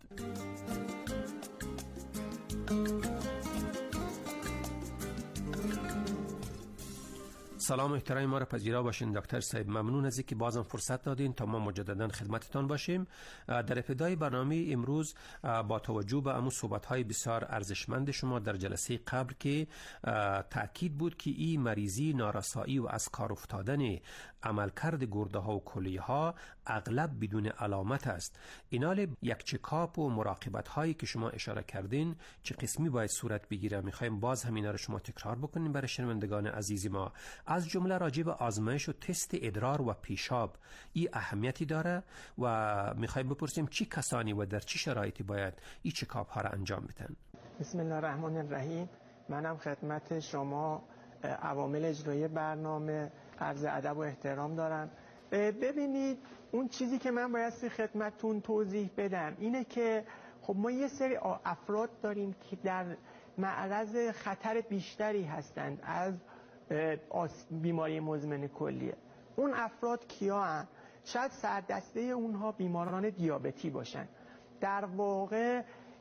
سلام و احترام ما را پذیرا باشین دکتر صاحب. ممنون از اینکه بازم فرصت دادین تا ما مجددا خدمتتان باشیم. در ابتدای برنامه امروز با توجه به امو صحبت‌های بسیار ارزشمند شما در جلسه قبل که تأکید بود که این مریضی، نارسایی و از کار افتادن عملکرد گرده‌ها و کلیه‌ها اغلب بدون علامت است. اینال یک چکاپ و مراقبت‌هایی که شما اشاره کردین چه قسمی باید صورت بگیره؟ می‌خوایم باز همینا رو شما تکرار بکنیم برای شنوندگان عزیز ما. از جمله راجع به آزمایش و تست ادرار و پیشاب این اهمیتی داره و میخوایم بپرسیم چی کسانی و در چی شرایطی باید این چکاپ ها را انجام بدن. بسم الله الرحمن الرحیم. منم خدمت شما عوامل اجرایی برنامه عرض ادب و احترام دارم. ببینید اون چیزی که من باید خدمتتون توضیح بدم اینه که خب ما یه سری افراد داریم که در معرض خطر بیشتری هستند از بیماری مزمن کلیه. اون افراد کیا هستند؟ شاید سردسته اونها بیماران دیابتی باشن. در واقع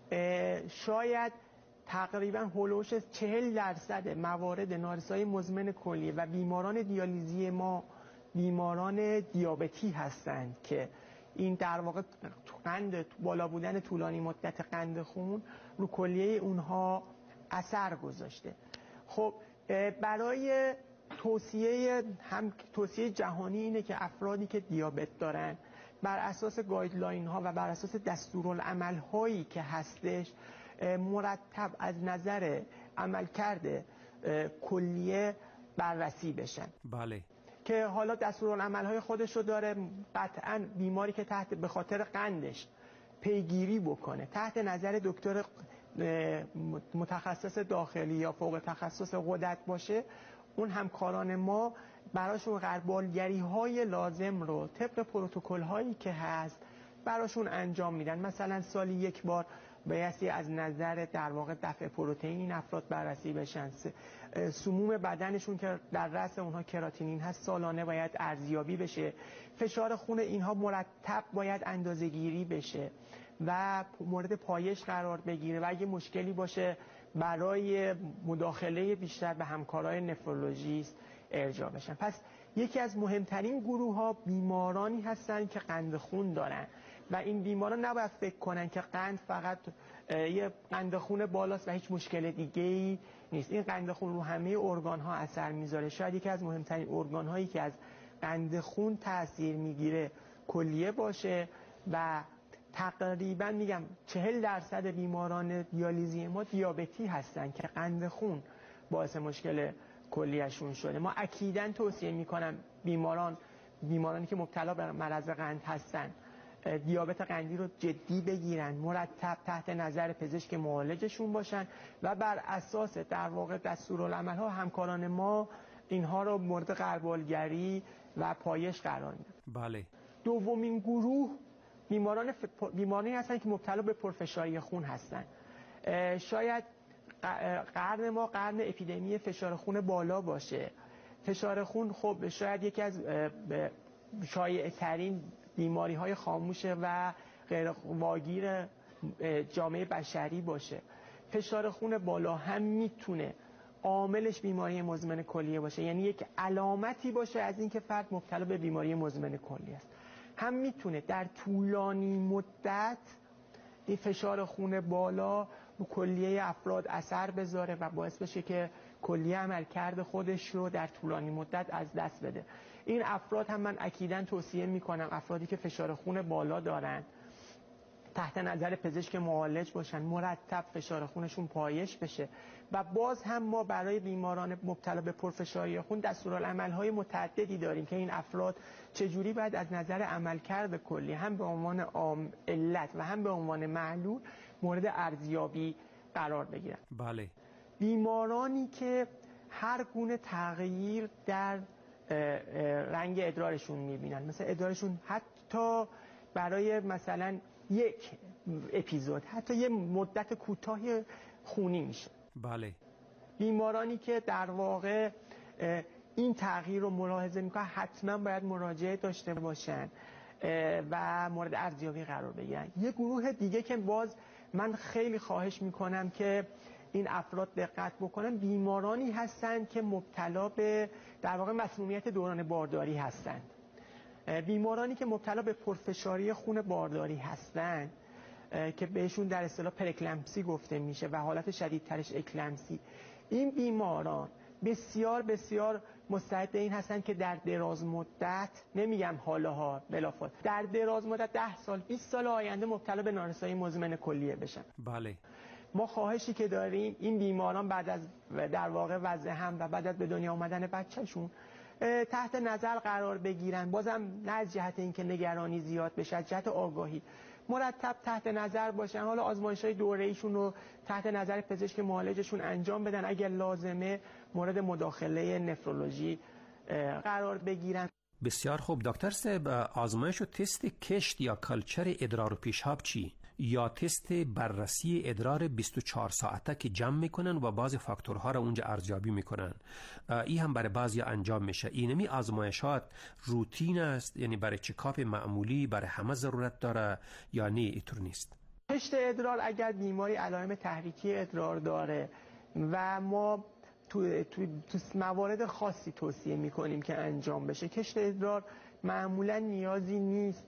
شاید تقریبا هولوش چهل درصد موارد نارسایی مزمن کلیه و بیماران دیالیزی ما بیماران دیابتی هستند که این در واقع قند بالا بودن طولانی مدت قند خون رو کلیه اونها اثر گذاشته. خب برای توصیه هم توصیه جهانی اینه که افرادی که دیابت دارن بر اساس گایدلاین ها و بر اساس دستورالعمل هایی که هستش مرتب از نظر عملکرد کلیه بررسی بشن. بله. که حالا دستورالعمل های خودش رو داره. قطعا بیماری که تحت به خاطر قندش پیگیری بکنه تحت نظر دکتر متخصص داخلی یا فوق تخصص غدد باشه، اون همکاران ما براشون غربالگری های لازم رو طبق پروتکل هایی که هست براشون انجام میدن. مثلا سالی یک بار بایستی از نظر در واقع دفع پروتئین این افراد بررسی بشن. سموم بدنشون که در رأس اونها کراتینین هست سالانه باید ارزیابی بشه. فشار خون اینها مرتب باید اندازه‌گیری بشه و مورد پایش قرار بگیره و اگه مشکلی باشه برای مداخله بیشتر به همکارای نفرولوژیست ارجاع بشن. پس یکی از مهمترین گروه ها بیمارانی هستن که قند خون دارن و این بیماران نباید فکر کنن که قند فقط یه قند خون بالاست و هیچ مشکل دیگه‌ای نیست. این قند خون رو همه ارگان ها اثر میذاره. شاید یکی از مهمترین ارگان هایی که از قند خون تاثیر میگیره کلیه باشه و تقریبا میگم چهل درصد بیماران دیالیزی ما دیابتی هستن که قند خون باعث مشکل کلیهشون شده. ما اکیداً توصیه میکنم بیماران بیمارانی که مبتلا به مرض قند هستن دیابت قندی رو جدی بگیرن، مرتب تحت نظر پزشک معالجشون باشن و بر اساس در واقع دستورالعمل ها همکاران ما اینها رو مورد غربالگری و پایش قرار میدن. بله. دومین گروه بیماران ف... بیمارانی هستن که مبتلا به پرفشاری خون هستن. شاید قرن ما قرن اپیدمی فشار خون بالا باشه. فشار خون خب شاید یکی از شایع ترین بیماری های خاموشه و غیر واگیر جامعه بشری باشه. فشار خون بالا هم میتونه عاملش بیماری مزمن کلیه باشه، یعنی یک علامتی باشه از اینکه فرد مبتلا به بیماری مزمن کلیه است. هم میتونه در طولانی مدت این فشار خون بالا رو کلیه افراد اثر بذاره و باعث بشه که کلیه عملکرد خودش رو در طولانی مدت از دست بده. این افراد هم من اکیداً توصیه میکنم افرادی که فشار خون بالا دارن تحت نظر پزشک معالج باشن، مرتب فشار خونشون پایش بشه و باز هم ما برای بیماران مبتلا به پرفشاری خون دستورالعمل‌های متعددی داریم که این افراد چجوری باید از نظر عملکرد کلی هم به عنوان عام علت و هم به عنوان معلول مورد ارزیابی قرار بگیرن. بله. بیمارانی که هر گونه تغییر در رنگ ادرارشون میبینن، مثلا ادرارشون حتی برای مثلا یک اپیزود حتی یه مدت کوتاهی خونی میشه. بله. بیمارانی که در واقع این تغییر رو ملاحظه میکنن حتما باید مراجعه داشته باشن و مورد ارزیابی قرار بگیرن. یه گروه دیگه که باز من خیلی خواهش میکنم که این افراد دقت بکنن، بیمارانی هستند که مبتلا به در واقع مسمومیت دوران بارداری هستند. بیمارانی که مبتلا به پرفشاری خون بارداری هستند که بهشون در اصطلاح پرکلمسی گفته میشه و حالت شدیدترش اکلمسی، این بیماران بسیار بسیار مستعد این هستند که در دراز مدت، نمیگم حالاها بلافاصله، در دراز مدت ده سال بیست سال آینده مبتلا به نارسایی مزمن کلیه بشن. بله. ما خواهشی که داریم این بیماران بعد از در واقع وضع هم و بعد از به دنیا آمدن بچه‌شون تحت نظر قرار بگیرن، بازم نه از جهت اینکه نگرانی زیاد بشه، از جهت آگاهی مرتب تحت نظر باشن. حالا آزمایش‌های دوره‌ایشون رو تحت نظر پزشک معالجشون انجام بدن، اگر لازمه مورد مداخله نفرولوژی قرار بگیرن. بسیار خوب دکتر صاحب، آزمایش و تست کشت یا کالچر ادرار و پیشاب چی؟ یا تست بررسی ادرار بیست و چهار ساعته که جمع میکنن و بعضی فاکتورها را اونجا ارزیابی میکنن، این هم برای بعضی انجام میشه. اینمی آزمایشات روتین است، یعنی برای چکاپ معمولی برای همه ضرورت داره یا نه اینطور نیست؟ کشت ادرار اگر بیماری علائم تحریکی ادرار داره و ما تو, تو, تو موارد خاصی توصیه میکنیم که انجام بشه، کشت ادرار معمولا نیازی نیست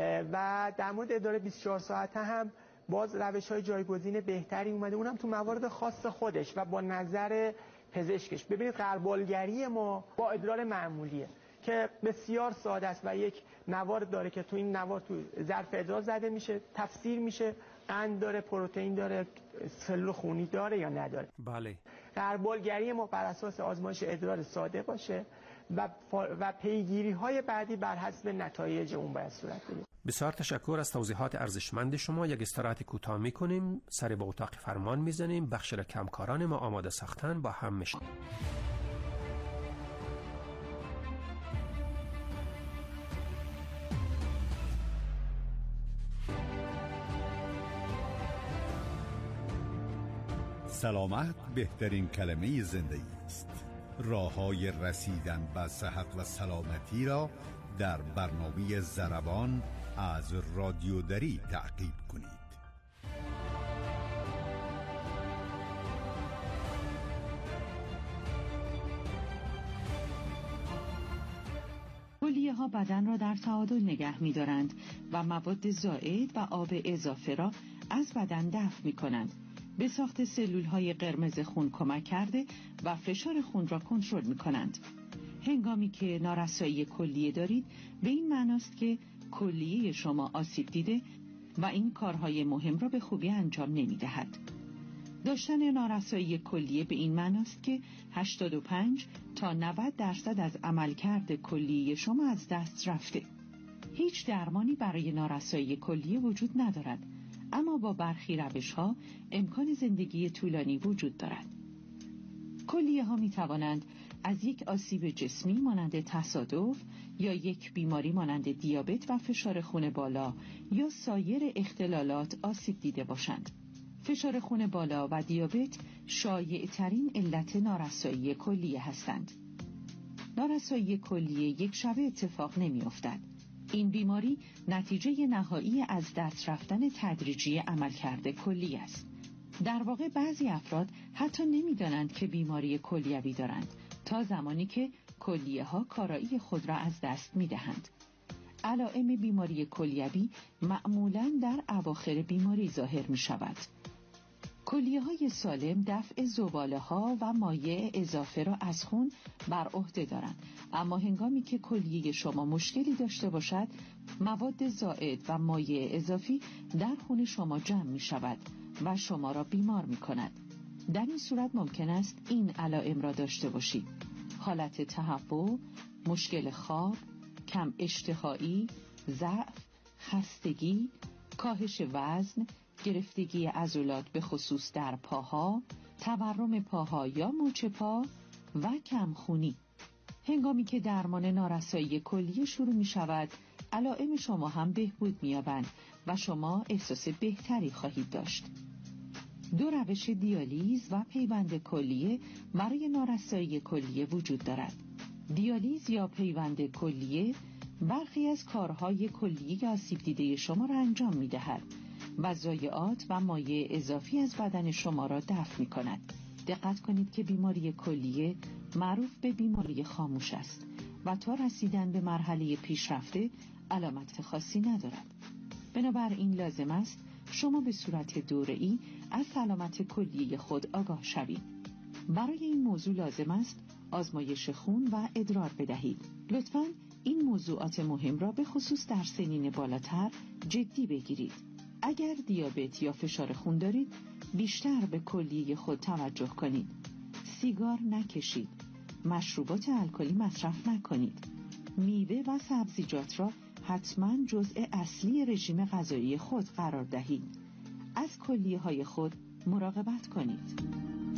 و در مورد ادرار بیست و چهار ساعته هم باز روش‌های جایگزین بهتری اومده، اونم تو موارد خاص خودش و با نظر پزشکش. ببینید غربالگری ما با ادرار معمولیه که بسیار ساده است و یک نوار داره که تو این نوار تو ظرف ادرار زده میشه، تفسیر میشه، قند داره، پروتئین داره، سلول خونی داره یا نداره. بله. غربالگری ما بر اساس آزمایش ادرار ساده باشه و و پیگیری های بعدی بر حسب نتایج اون باید صورت بگیره. بسیار تشکر از توضیحات ارزشمند شما. یک استراحت کوتاه میکنیم، سر به اتاق فرمان میزنیم، بخش را کمکاران ما آماده ساختن با هم میشیم. سلامت بهترین کلمه زندگی است. راه‌های رسیدن به صحت و سلامتی را در برنامه ضربان از رادیو دری تعقیب کنید. کلیه ها بدن را در تعادل نگه می دارند و مواد زائد و آب اضافه را از بدن دفع می کنند. به ساخت سلول های قرمز خون کمک کرده و فشار خون را کنترل می کنند. هنگامی که نارسایی کلیه دارید به این معناست که کلیه شما آسیب دیده و این کارهای مهم را به خوبی انجام نمی دهد. داشتن نارسایی کلیه به این معناست که هشتاد و پنج تا نود درصد از عملکرد کلیه شما از دست رفته. هیچ درمانی برای نارسایی کلیه وجود ندارد، اما با برخی روش‌ها امکان زندگی طولانی وجود دارد. کلیه ها می توانند از یک آسیب جسمی مانند تصادف یا یک بیماری مانند دیابت و فشار خون بالا یا سایر اختلالات آسیب دیده باشند. فشار خون بالا و دیابت شایع ترین علت نارسایی کلیه هستند. نارسایی کلیه یک شبه اتفاق نمی افتد. این بیماری نتیجه نهایی از دست رفتن تدریجی عملکرد کلیه است. در واقع بعضی افراد حتی نمی دانند که بیماری کلیوی دارند تا زمانی که کلیه ها کارایی خود را از دست می دهند. علائم بیماری کلیوی معمولاً در اواخر بیماری ظاهر می شود. کلیه های سالم دفع زباله ها و مایع اضافه را از خون بر عهده دارند، اما هنگامی که کلیه شما مشکلی داشته باشد، مواد زائد و مایع اضافی در خون شما جمع می شود و شما را بیمار می کند. در این صورت ممکن است این علائم را داشته باشید: حالت تهوع، مشکل خواب، کم اشتهایی، ضعف، خستگی، کاهش وزن، گرفتگی عضلات به خصوص در پاها، تورم پاها یا مچ پا و کمخونی. هنگامی که درمان نارسایی کلیه شروع می شود، علائم شما هم بهبود می یابند و شما احساس بهتری خواهید داشت. دو روش دیالیز و پیوند کلیه برای نارسایی کلیه وجود دارد. دیالیز یا پیوند کلیه برخی از کارهای کلیه آسیب دیده شما را انجام می دهد و ضایعات و مایع اضافی از بدن شما را دفع می کند. دقت کنید که بیماری کلیه معروف به بیماری خاموش است و تا رسیدن به مرحله پیشرفته علامت خاصی ندارد. بنابراین لازم است شما به صورت دوره‌ای از سلامت کلیه خود آگاه شوید. برای این موضوع لازم است آزمایش خون و ادرار بدهید. لطفاً این موضوعات مهم را به خصوص در سنین بالاتر جدی بگیرید. اگر دیابت یا فشار خون دارید، بیشتر به کلیه خود توجه کنید. سیگار نکشید. مشروبات الکلی مصرف نکنید. میوه و سبزیجات را حتما جزء اصلی رژیم غذایی خود قرار دهید. از کلیه های خود مراقبت کنید.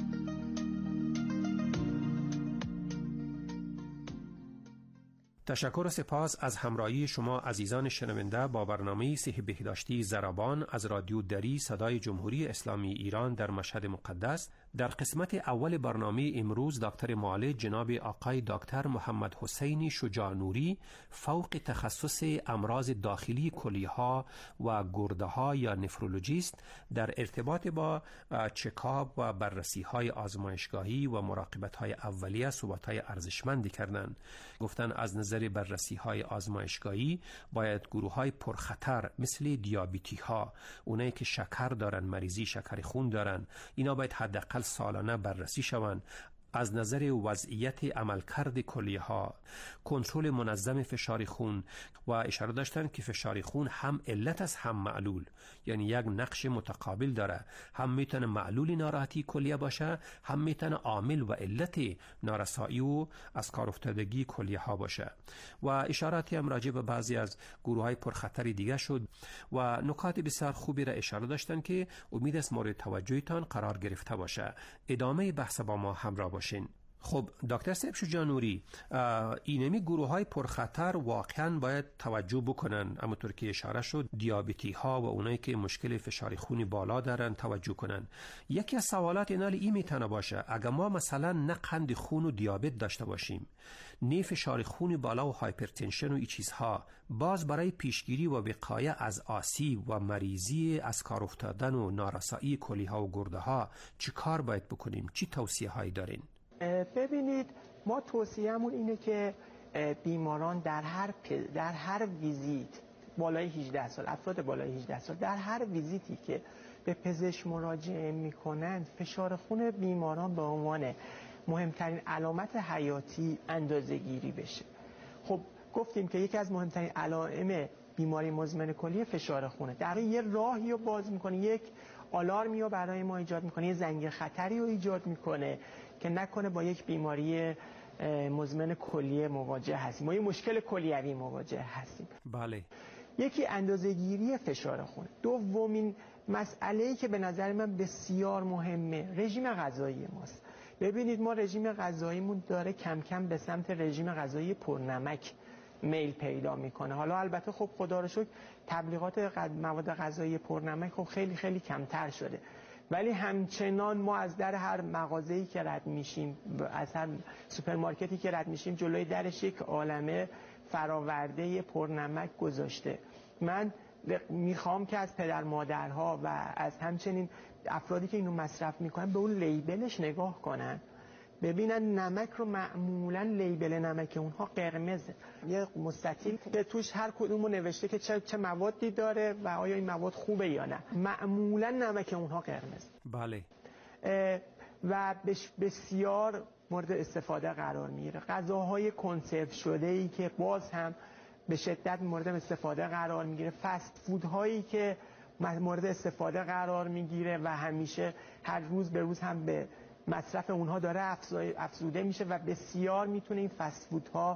تشکر و سپاس از همراهی شما عزیزان شنونده با برنامه صحی بهداشتی زربان از رادیو دری صدای جمهوری اسلامی ایران در مشهد مقدس. در قسمت اول برنامه امروز دکتر معالج جناب آقای دکتر محمد حسین شجاع نوری فوق تخصص امراض داخلی کلیه‌ها و گرده‌ها یا نفرولوژیست در ارتباط با چکاپ و بررسی‌های آزمایشگاهی و مراقبت‌های اولیه صحبت‌های ارزشمندی کردند. گفتن از نظر بررسی‌های آزمایشگاهی باید گروه‌های پرخطر مثل دیابتی‌ها، اونایی که شکر دارن، مریضی شکر خون دارن، اینا باید حداقل سالانه بررسی شوند. از نظر وضعیت عملکرد کلیه‌ها، کنترل منظم فشار خون و اشاره داشتن که فشار خون هم علت است هم معلول، یعنی یک نقش متقابل داره، هم میتونه معلول ناراحتی کلیه باشه، هم میتونه عامل و علت نارسایی و از کار افتادگی کلیه‌ها باشه. و اشاراتی هم راجع به بعضی از گروه‌های پرخطر دیگه شد و نکات بسیار خوبی را اشاره داشتن که امید است مورد توجهتان قرار گرفته باشه. ادامه بحث با ما همراه باشید. خب دکتر صاحب شجاع نوری، اینمی گروه های پرخطر واقعا باید توجه بکنن، همونطور که اشاره شد دیابتی ها و اونایی که مشکل فشار خونی بالا دارن توجه کنن. یکی از سوالات اینال این میتونه باشه اگر ما مثلا نه قند خون و دیابت داشته باشیم، نه فشار خونی بالا و هایپرتنشن و این چیزها، باز برای پیشگیری و وقایه از آسیب و مریضی از کار افتادن و نارسایی کلیه و گرده ها چی کار باید بکنیم؟ چی توصیه هایی دارین؟ ببینید ما توصیه‌مون اینه که بیماران در هر در هر ویزیت بالای هجده سال، افراد بالای هجده سال در هر ویزیتی که به پزشک مراجعه میکنند فشار خون بیماران به عنوان مهمترین علامت حیاتی اندازه‌گیری بشه. خب گفتیم که یکی از مهمترین علائم بیماری مزمن کلیه فشار خونه. در یه راهی رو باز میکنه، یک آلارمی رو برای ما ایجاد میکنه، یه زنگ خطری رو ایجاد میکنه که نکنه با یک بیماری مزمن کلیه مواجه هستیم، ما یه مشکل کلیوی مواجه هستیم. بله. یکی اندازه‌گیری فشار خون. دومین مسئله‌ای که به نظر من بسیار مهمه رژیم غذایی ماست. ببینید ما رژیم غذاییمون داره کم کم به سمت رژیم غذایی پرنمک میل پیدا میکنه. حالا البته خب خدا رو شکر تبلیغات مواد غذایی پرنمک خب خیلی خیلی کمتر شده، ولی همچنان ما از در هر مغازه‌ای که رد میشیم، از هر سوپرمارکتی که رد میشیم، جلوی درش یک عالمه فراورده پرنمک گذاشته. من میخوام که از پدر مادرها و از همچنین افرادی که اینو مصرف میکنن به اون لیبلش نگاه کنن، ببینن نمک رو معمولا لیبل نمک اونها قرمزه، یه مستطیل که توش هر کدومو نوشته که چه چه موادی داره و آیا این مواد خوبه یا نه. معمولا نمک اونها قرمز. بله. و بسیار مورد استفاده قرار میگیره. غذاهای کنسرو شده ای که باز هم به شدت مورد استفاده قرار میگیره. فست فود هایی که مورد استفاده قرار میگیره و همیشه هر روز به روز هم به مصرف اونها داره افزوده میشه و بسیار میتونه این فست فودها